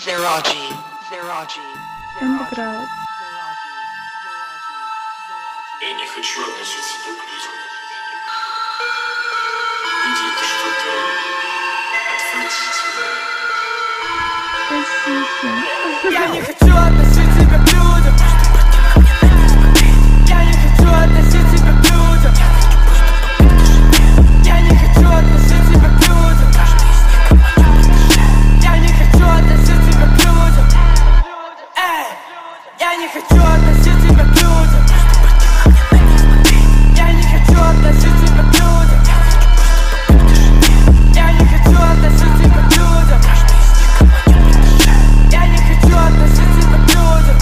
Underground. Я не хочу относить себя к людям. Люди — это что-то отвратительное. Спасибо. Я не хочу относить себя к людям. Я не хочу относить себя к людям. Я не хочу относить себя к людям. Я не хочу относить себя к людям. Я не хочу относить себя к людям. Я не хочу относить себя к людям. Я не хочу относить себя к людям. Я не хочу относить себя к людям.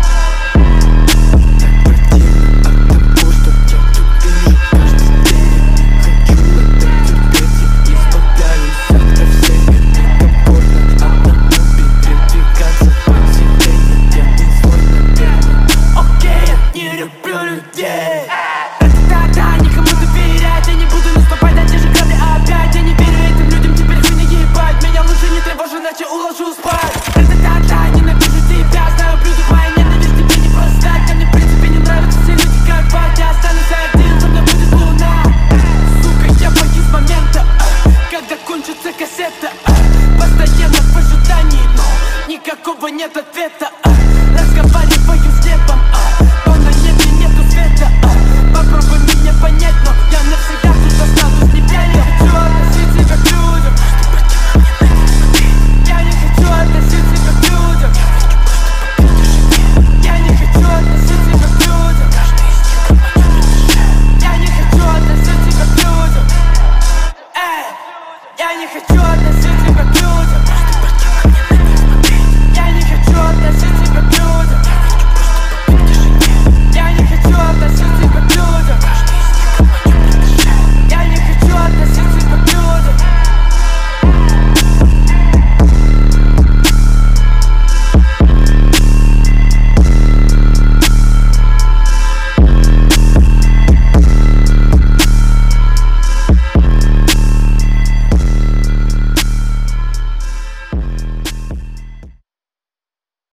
Окей, я не люблю людей. Да-да-да, никому доверять я не буду наступать на те же грабли опять. Я не верю этим людям, теперь хуйня ебать. Меня лучше не тревожи, иначе уложу спать. Да-да-да, ненавижу тебя, знаю, блюдо моя ненависть тебе не простать. А мне в принципе не нравятся все люди как бать. Я останусь один, со мной будет луна. Сука, я боюсь момента, когда кончится кассета. Постоянно в ожидании, но никакого нет ответа.